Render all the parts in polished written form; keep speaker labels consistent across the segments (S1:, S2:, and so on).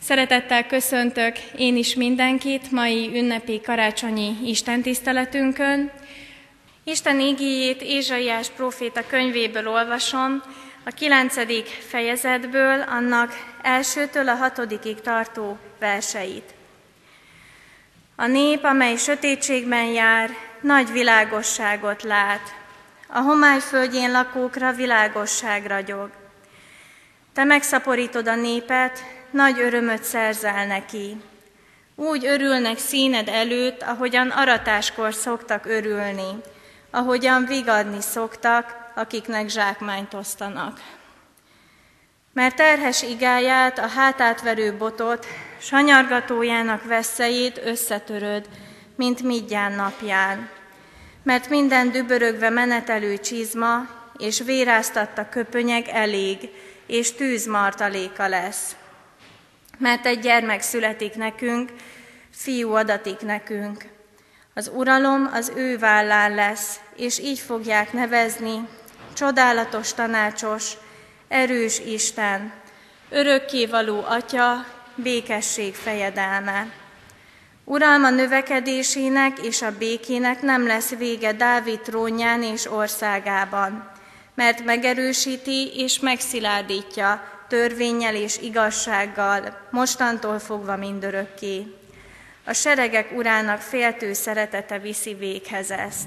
S1: Szeretettel köszöntök én is mindenkit mai ünnepi karácsonyi istentiszteletünkön. Isten igéjét Ézsaiás próféta könyvéből olvasom, a 9. fejezetből, annak 1-től a 6-ig tartó verseit. A nép, amely sötétségben jár, nagy világosságot lát. A homály földjén lakókra világosság ragyog. Te megszaporítod a népet, nagy örömöt szerzel neki. Úgy örülnek színed előtt, ahogyan aratáskor szoktak örülni, ahogyan vigadni szoktak, akiknek zsákmányt osztanak. Mert terhes igáját, a hátátverő botot, sanyargatójának vesszejét összetöröd, mint Midján napján. Mert minden dübörögve menetelő csizma és véráztatta köpönyeg elég, és tűzmartaléka lesz. Mert egy gyermek születik nekünk, fiú adatik nekünk. Az uralom az ő vállán lesz, és így fogják nevezni: Csodálatos tanácsos, erős Isten, örökkévaló Atya, békesség fejedelme. Uralma növekedésének és a békének nem lesz vége Dávid trónján és országában, mert megerősíti és megszilárdítja törvénnyel és igazsággal, mostantól fogva mindörökké. A seregek urának féltő szeretete viszi véghez ezt.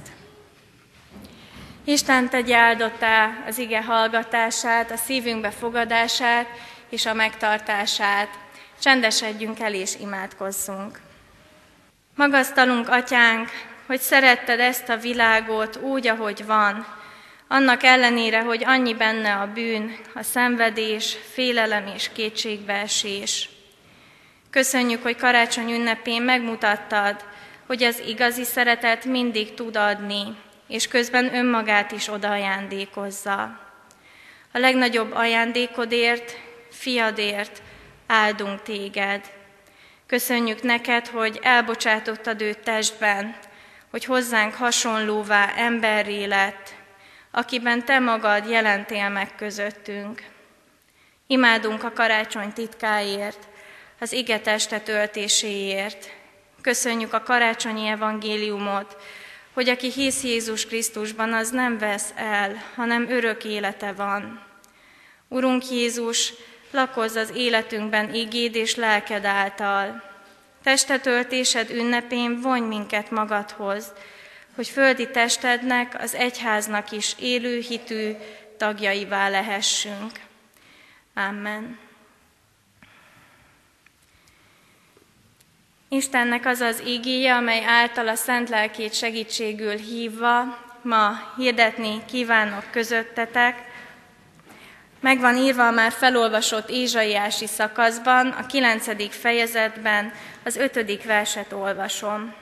S1: Isten tegye áldottá az ige hallgatását, a szívünkbe fogadását és a megtartását. Csendesedjünk el és imádkozzunk. Magasztalunk, Atyánk, hogy szeretted ezt a világot úgy, ahogy van, annak ellenére, hogy annyi benne a bűn, a szenvedés, félelem és kétségbeesés. Köszönjük, hogy karácsony ünnepén megmutattad, hogy az igazi szeretet mindig tud adni, és közben önmagát is odaajándékozza. A legnagyobb ajándékodért, fiadért áldunk téged. Köszönjük neked, hogy elbocsátottad őt testben, hogy hozzánk hasonlóvá emberré lett, akiben te magad jelentél meg közöttünk. Imádunk a karácsony titkáért, az ige teste töltéséért. Köszönjük a karácsonyi evangéliumot, hogy aki hisz Jézus Krisztusban, az nem vesz el, hanem örök élete van. Urunk Jézus, lakozz az életünkben igéd és lelked által. Testetöltésed ünnepén vonj minket magadhoz, hogy földi testednek, az egyháznak is élő hitű tagjaivá lehessünk. Amen. Istennek az az igéje, amely által a szent lelkét segítségül hívva ma hirdetni kívánok közöttetek, meg van írva a már felolvasott ézsaiási szakaszban, a 9. fejezetben, az 5. verset olvasom.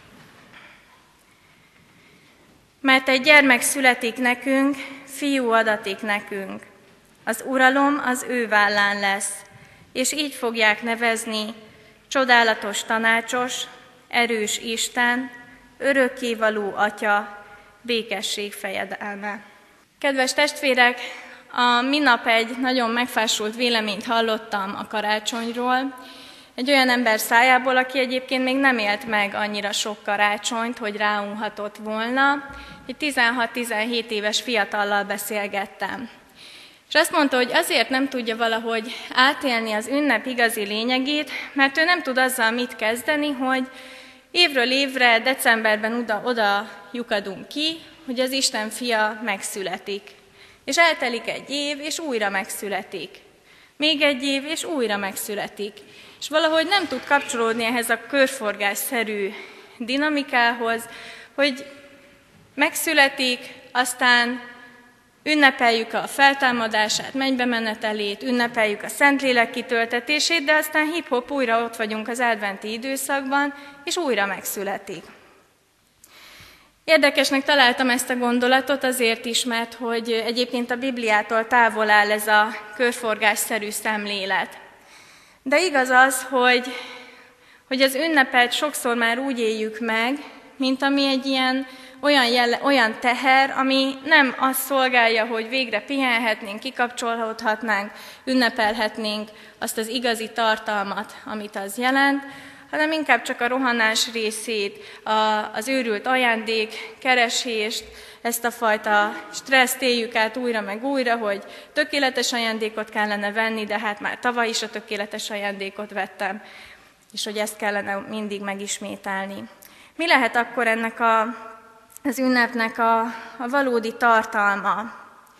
S1: Mert egy gyermek születik nekünk, fiú adatik nekünk. Az uralom az ő vállán lesz, és így fogják nevezni: Csodálatos tanácsos, erős Isten, örökkévaló Atya, békesség fejedelme. Kedves testvérek, a minap egy nagyon megfásult véleményt hallottam a karácsonyról, egy olyan ember szájából, aki egyébként még nem élt meg annyira sok karácsonyt, hogy ráunhatott volna. Egy 16-17 éves fiatallal beszélgettem. És azt mondta, hogy azért nem tudja valahogy átélni az ünnep igazi lényegét, mert ő nem tud azzal mit kezdeni, hogy évről évre, decemberben oda lyukadunk ki, hogy az Isten fia megszületik. És eltelik egy év, és újra megszületik. Még egy év, és újra megszületik. És valahogy nem tud kapcsolódni ehhez a körforgásszerű dinamikához, hogy megszületik, aztán ünnepeljük a feltámadását, mennybe menetelét, ünnepeljük a Szentlélek kitöltetését, de aztán hip-hop újra ott vagyunk az adventi időszakban, és újra megszületik. Érdekesnek találtam ezt a gondolatot azért is, mert hogy egyébként a Bibliától távol áll ez a körforgásszerű szemlélet. De igaz az, hogy az ünnepet sokszor már úgy éljük meg, mint ami egy ilyen olyan teher, ami nem azt szolgálja, hogy végre pihenhetnénk, kikapcsolódhatnánk, ünnepelhetnénk azt az igazi tartalmat, amit az jelent, hanem inkább csak a rohanás részét, az őrült ajándék keresést, ezt a fajta stresszt éljük át újra meg újra, hogy tökéletes ajándékot kellene venni, de hát már tavaly is a tökéletes ajándékot vettem, és hogy ezt kellene mindig megismételni. Mi lehet akkor ennek az ünnepnek a valódi tartalma?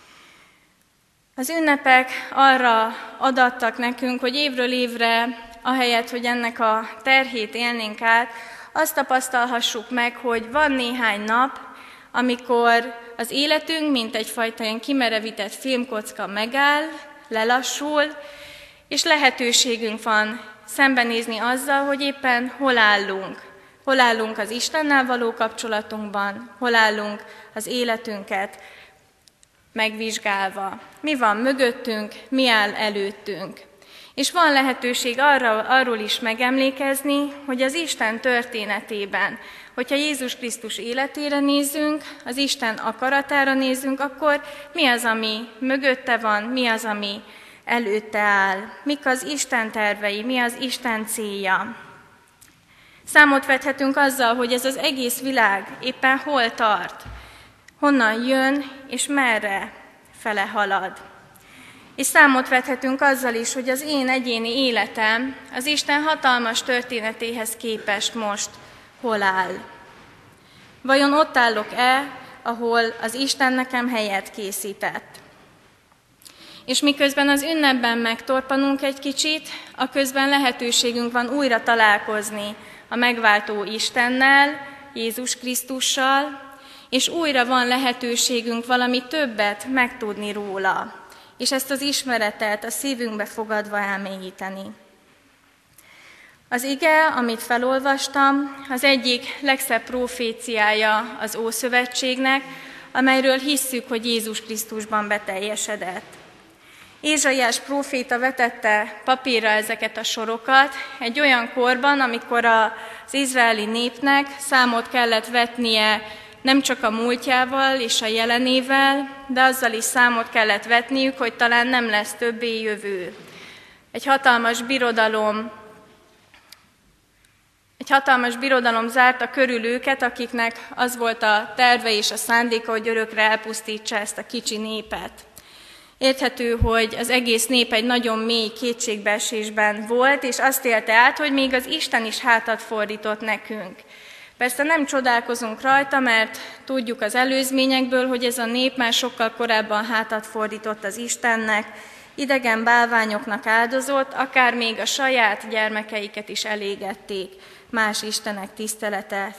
S1: Az ünnepek arra adattak nekünk, hogy évről évre, ahelyett, hogy ennek a terhét élnénk át, azt tapasztalhassuk meg, hogy van néhány nap, amikor az életünk, mint egyfajta ilyen kimerevített filmkocka megáll, lelassul, és lehetőségünk van szembenézni azzal, hogy éppen hol állunk. Hol állunk az Istennel való kapcsolatunkban, hol állunk az életünket megvizsgálva. Mi van mögöttünk, mi áll előttünk. És van lehetőség arról is megemlékezni, hogy az Isten történetében, hogyha Jézus Krisztus életére nézünk, az Isten akaratára nézünk, akkor mi az, ami mögötte van, mi az, ami előtte áll, mik az Isten tervei, mi az Isten célja. Számot vethetünk azzal, hogy ez az egész világ éppen hol tart, honnan jön és merre fele halad. És számot vethetünk azzal is, hogy az én egyéni életem az Isten hatalmas történetéhez képest most hol áll. Vajon ott állok-e, ahol az Isten nekem helyet készített? És miközben az ünnepben megtorpanunk egy kicsit, aközben lehetőségünk van újra találkozni a megváltó Istennel, Jézus Krisztussal, és újra van lehetőségünk valami többet megtudni róla, és ezt az ismeretet a szívünkbe fogadva elmélyíteni. Az ige, amit felolvastam, az egyik legszebb proféciája az Ószövetségnek, amelyről hisszük, hogy Jézus Krisztusban beteljesedett. Ézsaiás próféta vetette papírra ezeket a sorokat egy olyan korban, amikor az izraeli népnek számot kellett vetnie nem csak a múltjával és a jelenével, de azzal is számot kellett vetniük, hogy talán nem lesz többé jövő. Egy hatalmas birodalom zárta körül őket, akiknek az volt a terve és a szándéka, hogy örökre elpusztítsa ezt a kicsi népet. Érthető, hogy az egész nép egy nagyon mély kétségbeesésben volt, és azt élte át, hogy még az Isten is hátat fordított nekünk. Persze nem csodálkozunk rajta, mert tudjuk az előzményekből, hogy ez a nép már sokkal korábban hátat fordított az Istennek, idegen bálványoknak áldozott, akár még a saját gyermekeiket is elégették más istenek tisztelete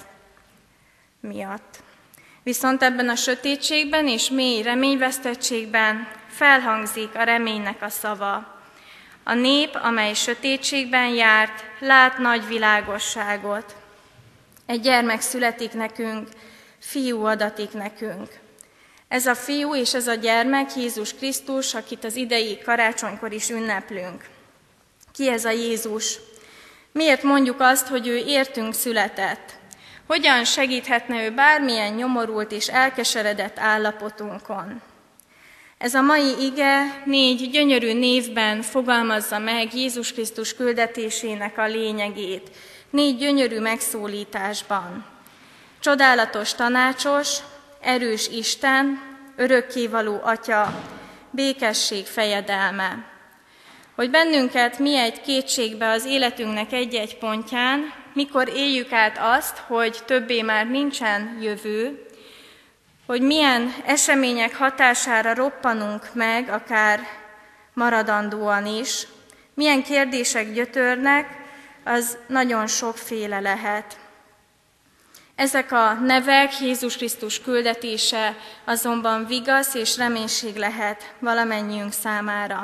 S1: miatt. Viszont ebben a sötétségben és mély reményvesztettségben felhangzik a reménynek a szava. A nép, amely sötétségben járt, lát nagy világosságot. Egy gyermek születik nekünk, fiú adatik nekünk. Ez a fiú és ez a gyermek Jézus Krisztus, akit az idei karácsonykor is ünneplünk. Ki ez a Jézus? Miért mondjuk azt, hogy ő értünk született? Hogyan segíthetne ő bármilyen nyomorult és elkeseredett állapotunkon? Ez a mai ige 4 gyönyörű névben fogalmazza meg Jézus Krisztus küldetésének a lényegét. 4 gyönyörű megszólításban. Csodálatos tanácsos, erős Isten, örökkévaló Atya, békesség fejedelme. Hogy bennünket mi egy kétségbe az életünknek egy-egy pontján, mikor éljük át azt, hogy többé már nincsen jövő, hogy milyen események hatására roppanunk meg, akár maradandóan is, milyen kérdések gyötörnek, az nagyon sokféle lehet. Ezek a nevek, Jézus Krisztus küldetése azonban vigasz és reménység lehet valamennyiünk számára.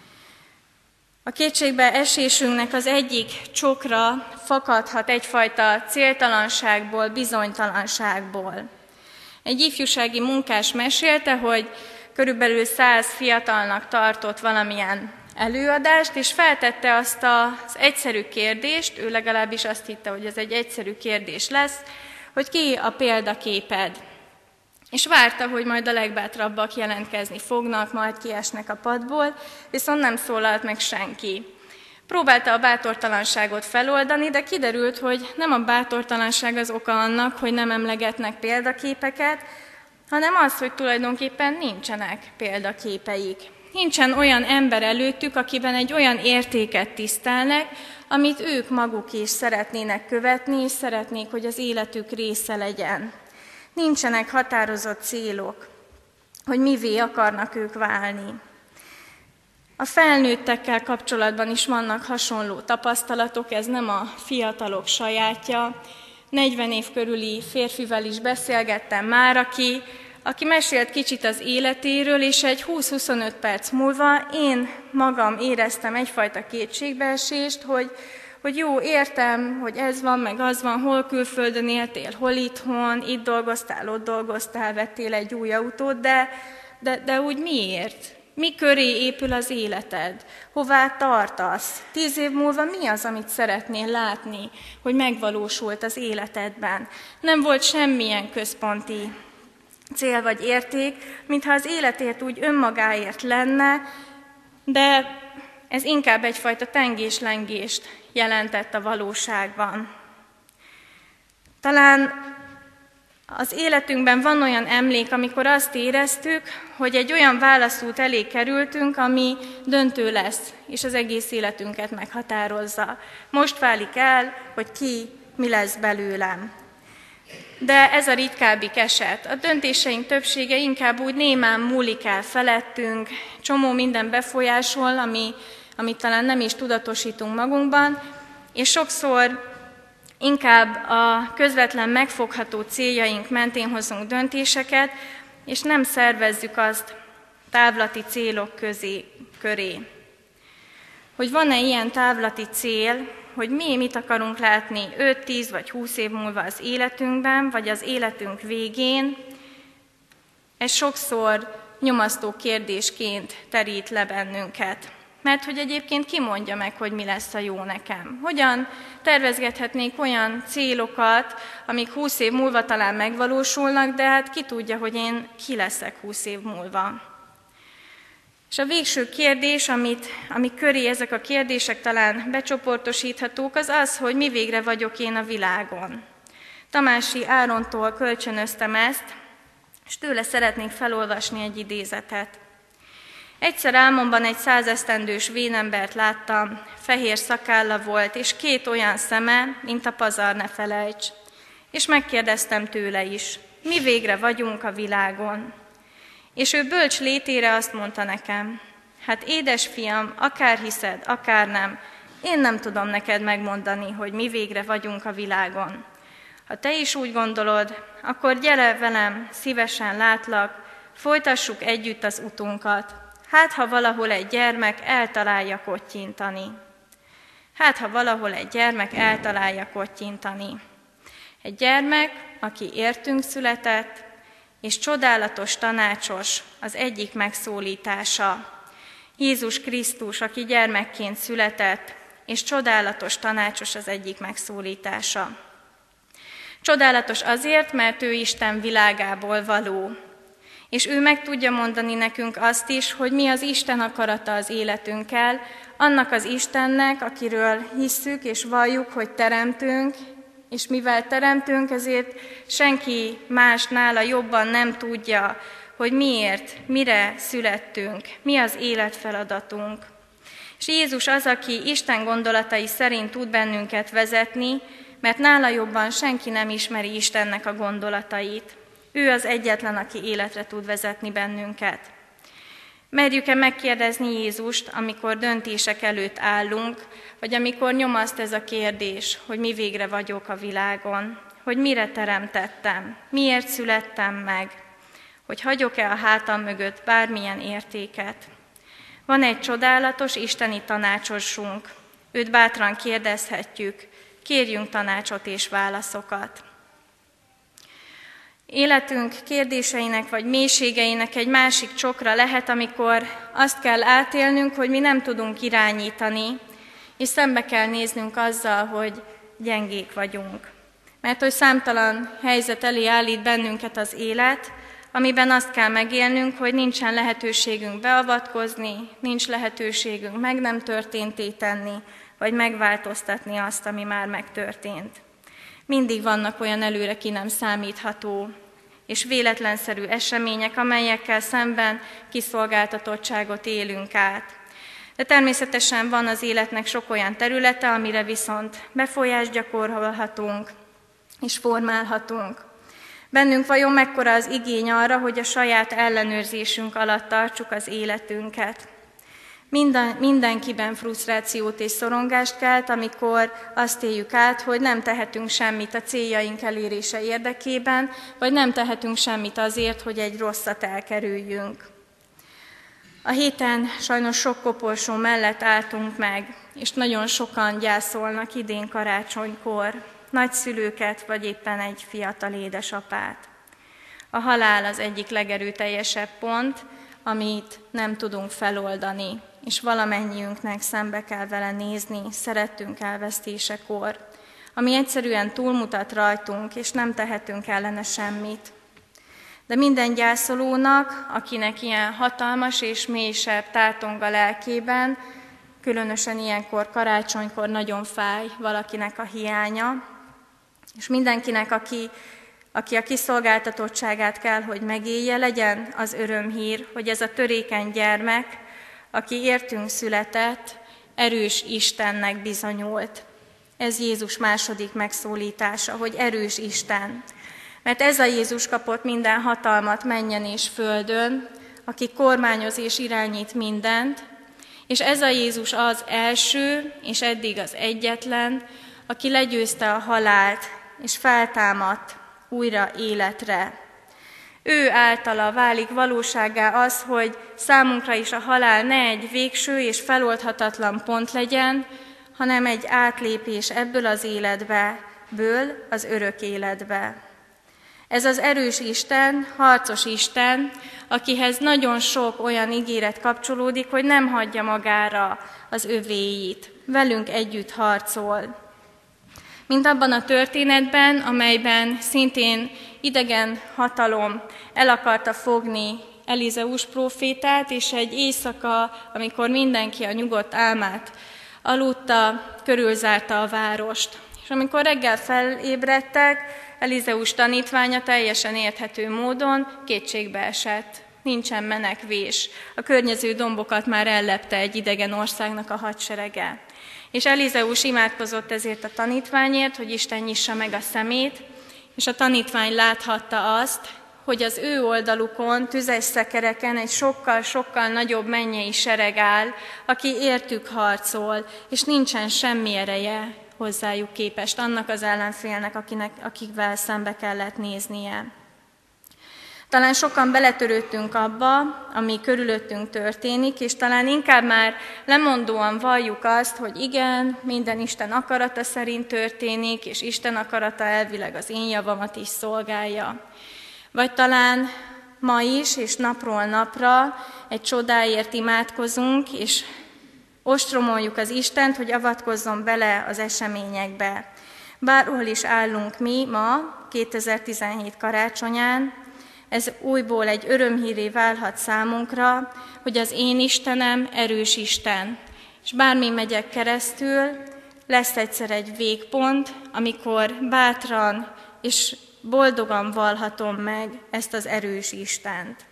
S1: A kétségbe esésünknek az egyik csokra fakadhat egyfajta céltalanságból, bizonytalanságból. Egy ifjúsági munkás mesélte, hogy körülbelül 100 fiatalnak tartott valamilyen előadást, és feltette azt az egyszerű kérdést, ő legalábbis azt hitte, hogy ez egy egyszerű kérdés lesz, hogy ki a példaképed. És várta, hogy majd a legbátrabbak jelentkezni fognak, majd kiesnek a padból, viszont nem szólalt meg senki. Próbálta a bátortalanságot feloldani, de kiderült, hogy nem a bátortalanság az oka annak, hogy nem emlegetnek példaképeket, hanem az, hogy tulajdonképpen nincsenek példaképeik. Nincsen olyan ember előttük, akiben egy olyan értéket tisztelnek, amit ők maguk is szeretnének követni, és szeretnék, hogy az életük része legyen. Nincsenek határozott célok, hogy mivé akarnak ők válni. A felnőttekkel kapcsolatban is vannak hasonló tapasztalatok, ez nem a fiatalok sajátja. 40 év körüli férfivel is beszélgettem már, aki mesélt kicsit az életéről, és egy 20-25 perc múlva én magam éreztem egyfajta kétségbeesést, hogy jó, értem, hogy ez van, meg az van, hol külföldön éltél, hol itthon, itt dolgoztál, ott dolgoztál, vettél egy új autót, de úgy miért? Mi köré épül az életed? Hová tartasz? 10 év múlva mi az, amit szeretnél látni, hogy megvalósult az életedben? Nem volt semmilyen központi cél vagy érték, mintha az életért úgy önmagáért lenne, de ez inkább egyfajta tengés-lengést jelentett a valóságban. Talán az életünkben van olyan emlék, amikor azt éreztük, hogy egy olyan válaszút elé kerültünk, ami döntő lesz, és az egész életünket meghatározza. Most válik el, hogy mi lesz belőlem. De ez a ritkábbik eset. A döntéseink többsége inkább úgy némán múlik el felettünk, csomó minden befolyásol, amit talán nem is tudatosítunk magunkban, és sokszor inkább a közvetlen megfogható céljaink mentén hozunk döntéseket, és nem szervezzük azt távlati célok köré. Hogy van-e ilyen távlati cél, hogy mi mit akarunk látni 5-10 vagy 20 év múlva az életünkben, vagy az életünk végén, ez sokszor nyomasztó kérdésként terít le bennünket. Mert hogy egyébként ki mondja meg, hogy mi lesz a jó nekem? Hogyan tervezgethetnék olyan célokat, amik 20 év múlva talán megvalósulnak, de hát ki tudja, hogy én ki leszek 20 év múlva. És a végső kérdés, ami köré ezek a kérdések talán becsoportosíthatók, az az, hogy mi végre vagyok én a világon. Tamási Árontól kölcsönöztem ezt, és tőle szeretnék felolvasni egy idézetet. Egyszer álmomban egy 100 esztendős vénembert láttam, fehér szakálla volt, és 2 olyan szeme, mint a pazar, ne felejts. És megkérdeztem tőle is, mi végre vagyunk a világon. És ő bölcs létére azt mondta nekem, hát édesfiam, akár hiszed, akár nem, én nem tudom neked megmondani, hogy mi végre vagyunk a világon. Ha te is úgy gondolod, akkor gyere velem, szívesen látlak, folytassuk együtt az utunkat. Hát, ha valahol egy gyermek eltalálja kottyintani. Egy gyermek, aki értünk született, és csodálatos, tanácsos az egyik megszólítása. Jézus Krisztus, aki gyermekként született, és csodálatos, tanácsos az egyik megszólítása. Csodálatos azért, mert ő Isten világából való. És ő meg tudja mondani nekünk azt is, hogy mi az Isten akarata az életünkkel, annak az Istennek, akiről hisszük és valljuk, hogy teremtünk, és mivel teremtünk, ezért senki más nála jobban nem tudja, hogy miért, mire születtünk, mi az életfeladatunk. És Jézus az, aki Isten gondolatai szerint tud bennünket vezetni, mert nála jobban senki nem ismeri Istennek a gondolatait. Ő az egyetlen, aki életre tud vezetni bennünket. Merjük-e megkérdezni Jézust, amikor döntések előtt állunk, vagy amikor nyomaszt ez a kérdés, hogy mi végre vagyok a világon, hogy mire teremtettem, miért születtem meg, hogy hagyok-e a hátam mögött bármilyen értéket. Van egy csodálatos isteni tanácsosunk, őt bátran kérdezhetjük, kérjünk tanácsot és válaszokat. Életünk kérdéseinek vagy mélységeinek egy másik csokra lehet, amikor azt kell átélnünk, hogy mi nem tudunk irányítani, és szembe kell néznünk azzal, hogy gyengék vagyunk. Mert hogy számtalan helyzet elé állít bennünket az élet, amiben azt kell megélnünk, hogy nincsen lehetőségünk beavatkozni, nincs lehetőségünk meg nem történté tenni, vagy megváltoztatni azt, ami már megtörtént. Mindig vannak olyan előre ki nem számítható és véletlenszerű események, amelyekkel szemben kiszolgáltatottságot élünk át. De természetesen van az életnek sok olyan területe, amire viszont befolyást gyakorolhatunk és formálhatunk. Bennünk vajon mekkora az igény arra, hogy a saját ellenőrzésünk alatt tartsuk az életünket? Mindenkiben frusztrációt és szorongást kelt, amikor azt éljük át, hogy nem tehetünk semmit a céljaink elérése érdekében, vagy nem tehetünk semmit azért, hogy egy rosszat elkerüljünk. A héten sajnos sok koporsó mellett álltunk meg, és nagyon sokan gyászolnak idén karácsonykor, nagyszülőket, vagy éppen egy fiatal édesapát. A halál az egyik legerőteljesebb pont, amit nem tudunk feloldani, és valamennyiünknek szembe kell vele nézni szerettünk elvesztésekor, ami egyszerűen túlmutat rajtunk, és nem tehetünk ellene semmit. De minden gyászolónak, akinek ilyen hatalmas és mélysebb tátong a lelkében, különösen ilyenkor karácsonykor nagyon fáj valakinek a hiánya, és mindenkinek, aki a kiszolgáltatottságát kell, hogy megélje, legyen az örömhír, hogy ez a törékeny gyermek, aki értünk született, erős Istennek bizonyult. Ez Jézus második megszólítása, hogy erős Isten. Mert ez a Jézus kapott minden hatalmat mennyen és földön, aki kormányoz és irányít mindent, és ez a Jézus az első, és eddig az egyetlen, aki legyőzte a halált, és feltámadt újra életre. Ő általa válik valósággá az, hogy számunkra is a halál ne egy végső és feloldhatatlan pont legyen, hanem egy átlépés ebből az életből az örök életbe. Ez az erős Isten, harcos Isten, akihez nagyon sok olyan ígéret kapcsolódik, hogy nem hagyja magára az övéit. Velünk együtt harcol. Mint abban a történetben, amelyben szintén idegen hatalom el akarta fogni Elizeus prófétát, és egy éjszaka, amikor mindenki a nyugodt álmát aludta, körülzárta a várost. És amikor reggel felébredtek, Elizeus tanítványa teljesen érthető módon kétségbe esett. Nincsen menekvés. A környező dombokat már ellepte egy idegen országnak a hadserege. És Elizeus imádkozott ezért a tanítványért, hogy Isten nyissa meg a szemét, és a tanítvány láthatta azt, hogy az ő oldalukon, tüzes szekereken egy sokkal-sokkal nagyobb mennyei sereg áll, aki értük harcol, és nincsen semmi ereje hozzájuk képest, annak az ellenfélnek, akikvel szembe kellett néznie. Talán sokan beletörődtünk abba, ami körülöttünk történik, és talán inkább már lemondóan valljuk azt, hogy igen, minden Isten akarata szerint történik, és Isten akarata elvileg az én javamat is szolgálja. Vagy talán ma is, és napról napra egy csodáért imádkozunk, és ostromoljuk az Istent, hogy avatkozzon bele az eseményekbe. Bárhol is állunk mi ma, 2017 karácsonyán, ez újból egy örömhíré válhat számunkra, hogy az én Istenem erős Isten, és bármi megyek keresztül, lesz egyszer egy végpont, amikor bátran és boldogan vallhatom meg ezt az erős Istent.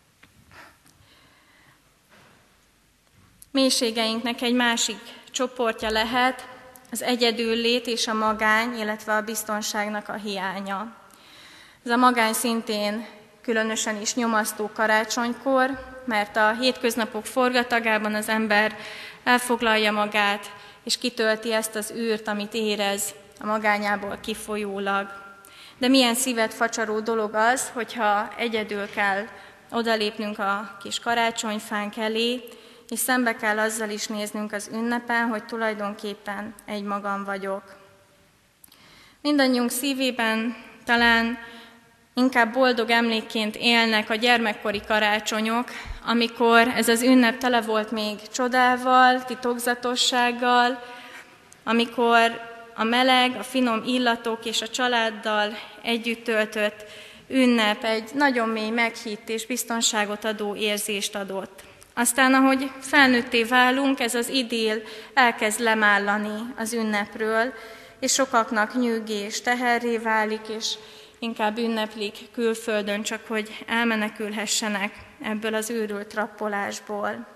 S1: Mélységeinknek egy másik csoportja lehet az egyedüllét és a magány, illetve a biztonságnak a hiánya. Ez a magány szintén különösen is nyomasztó karácsonykor, mert a hétköznapok forgatagában az ember elfoglalja magát, és kitölti ezt az űrt, amit érez a magányából kifolyólag. De milyen szívet facsaró dolog az, hogyha egyedül kell odalépnünk a kis karácsonyfánk elé, és szembe kell azzal is néznünk az ünnepen, hogy tulajdonképpen egymagam vagyok. Mindannyiunk szívében talán inkább boldog emlékként élnek a gyermekkori karácsonyok, amikor ez az ünnep tele volt még csodával, titokzatossággal, amikor a meleg, a finom illatok és a családdal együtt töltött ünnep egy nagyon mély meghitt és biztonságot adó érzést adott. Aztán, ahogy felnőtté válunk, ez az idill elkezd lemállani az ünnepről, és sokaknak nyűgé és teherré válik, és inkább ünneplik külföldön, csak hogy elmenekülhessenek ebből az őrült rappolásból.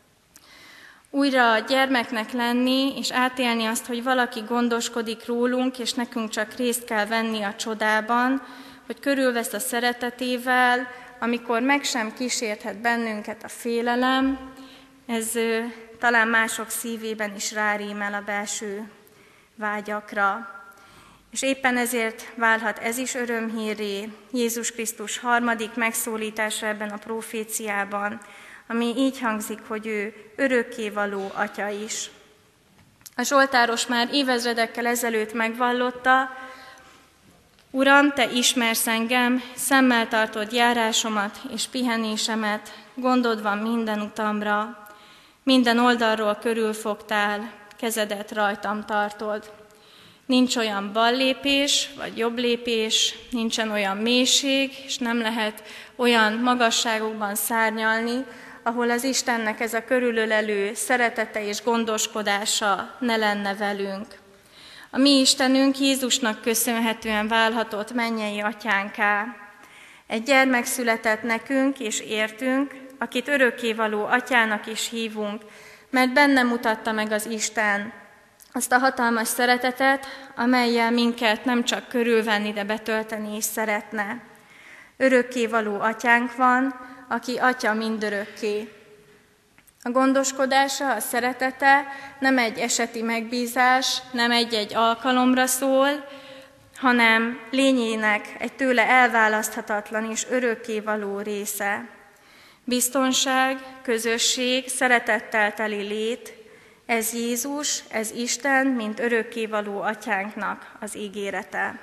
S1: Újra gyermeknek lenni, és átélni azt, hogy valaki gondoskodik rólunk, és nekünk csak részt kell venni a csodában, hogy körülvesz a szeretetével, amikor meg sem kísérthet bennünket a félelem, ez talán mások szívében is rárímel a belső vágyakra. És éppen ezért válhat ez is örömhírré Jézus Krisztus harmadik megszólítása ebben a proféciában, ami így hangzik, hogy ő örökkévaló Atya is. A zsoltáros már évezredekkel ezelőtt megvallotta: Uram, Te ismersz engem, szemmel tartod járásomat és pihenésemet, gondod van minden utamra, minden oldalról körülfogtál, kezedet rajtam tartod. Nincs olyan bal lépés, vagy jobb lépés, nincsen olyan mélység, és nem lehet olyan magasságokban szárnyalni, ahol az Istennek ez a körülölelő szeretete és gondoskodása ne lenne velünk. A mi Istenünk Jézusnak köszönhetően válhatott mennyei atyánká. Egy gyermek született nekünk és értünk, akit örökkévaló atyának is hívunk, mert benne mutatta meg az Isten azt a hatalmas szeretetet, amellyel minket nem csak körülvenni, de betölteni is szeretne. Örökkévaló atyánk van, aki atya mindörökké. A gondoskodása, a szeretete nem egy eseti megbízás, nem egy-egy alkalomra szól, hanem lényének egy tőle elválaszthatatlan és örökkévaló része. Biztonság, közösség, szeretettel teli lét, ez Jézus, ez Isten, mint örökkévaló atyánknak az ígérete.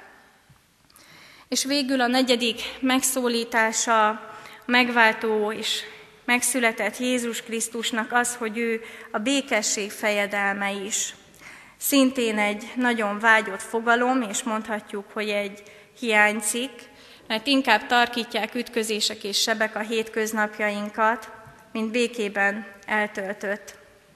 S1: És végül a negyedik megszólítása, a megváltó és megszületett Jézus Krisztusnak az, hogy ő a békesség fejedelme is. Szintén egy nagyon vágyott fogalom, és mondhatjuk, hogy egy hiánycikk, mert inkább tarkítják ütközések és sebek a hétköznapjainkat, mint békében eltöltött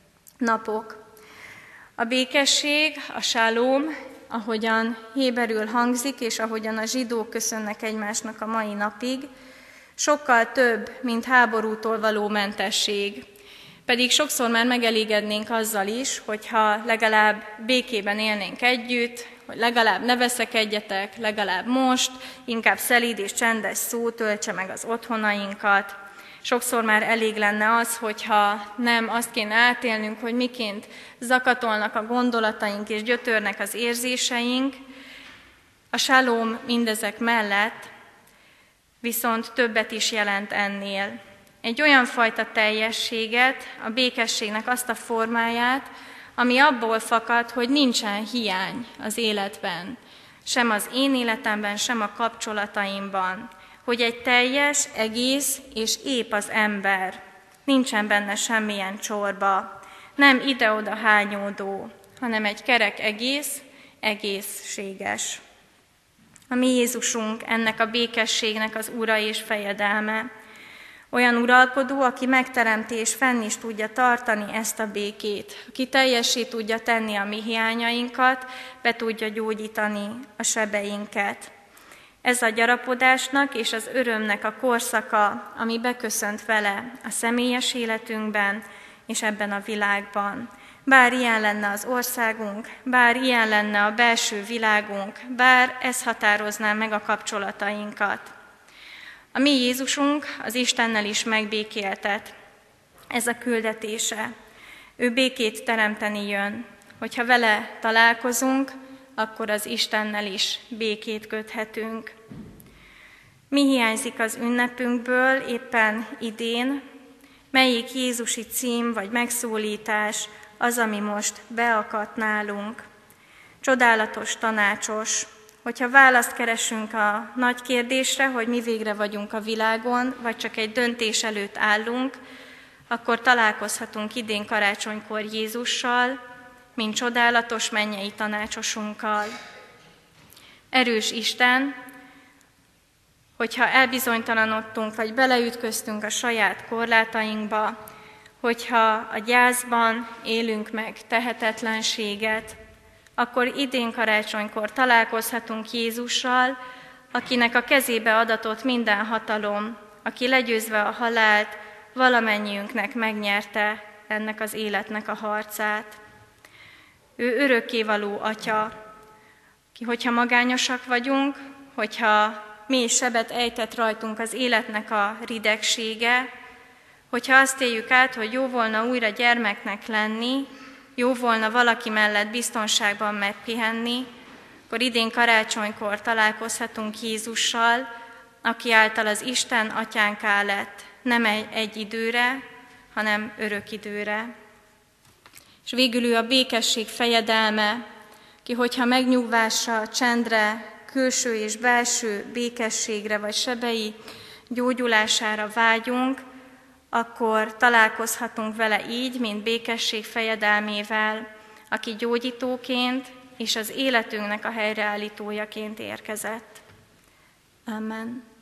S1: napok. A békesség, a shalom, ahogyan héberül hangzik, és ahogyan a zsidók köszönnek egymásnak a mai napig, sokkal több, mint háborútól való mentesség. Pedig sokszor már megelégednénk azzal is, hogyha legalább békében élnénk együtt, hogy legalább ne veszekedjetek, legalább most, inkább szelíd és csendes szó töltse meg az otthonainkat. Sokszor már elég lenne az, hogyha nem azt kéne átélnünk, hogy miként zakatolnak a gondolataink és gyötörnek az érzéseink. A shalom mindezek mellett viszont többet is jelent ennél. Egy olyan fajta teljességet, a békességnek azt a formáját, ami abból fakad, hogy nincsen hiány az életben, sem az én életemben, sem a kapcsolataimban, hogy egy teljes, egész és ép az ember, nincsen benne semmilyen csorba, nem ide-oda hányódó, hanem egy kerek egész, egészséges. A mi Jézusunk ennek a békességnek az ura és fejedelme. Olyan uralkodó, aki megteremti és fenn is tudja tartani ezt a békét, aki teljessé tudja tenni a mi hiányainkat, be tudja gyógyítani a sebeinket. Ez a gyarapodásnak és az örömnek a korszaka, ami beköszönt vele a személyes életünkben és ebben a világban. Bár ilyen lenne az országunk, bár ilyen lenne a belső világunk, bár ez határozná meg a kapcsolatainkat. A mi Jézusunk az Istennel is megbékéltet. Ez a küldetése. Ő békét teremteni jön. Hogyha vele találkozunk, akkor az Istennel is békét köthetünk. Mi hiányzik az ünnepünkből éppen idén? Melyik jézusi cím vagy megszólítás az, ami most beakadt nálunk? Csodálatos, tanácsos. Hogyha választ keresünk a nagy kérdésre, hogy mi végre vagyunk a világon, vagy csak egy döntés előtt állunk, akkor találkozhatunk idén karácsonykor Jézussal, mint csodálatos mennyei tanácsosunkkal. Erős Isten, hogyha elbizonytalanodtunk, vagy beleütköztünk a saját korlátainkba, hogyha a gyászban élünk meg tehetetlenséget, akkor idén karácsonykor találkozhatunk Jézussal, akinek a kezébe adatott minden hatalom, aki legyőzve a halált, valamennyiünknek megnyerte ennek az életnek a harcát. Ő örökkévaló Atya, ki hogyha magányosak vagyunk, hogyha mély sebet ejtett rajtunk az életnek a ridegsége, hogyha azt éljük át, hogy jó volna újra gyermeknek lenni, jó volna valaki mellett biztonságban megpihenni, akkor idén karácsonykor találkozhatunk Jézussal, aki által az Isten atyánká lett, nem egy időre, hanem örök időre. És végül ő a békesség fejedelme, ki hogyha megnyugvásra, csendre, külső és belső békességre vagy sebei gyógyulására vágyunk, akkor találkozhatunk vele így, mint békesség fejedelmével, aki gyógyítóként és az életünknek a helyreállítójaként érkezett. Amen.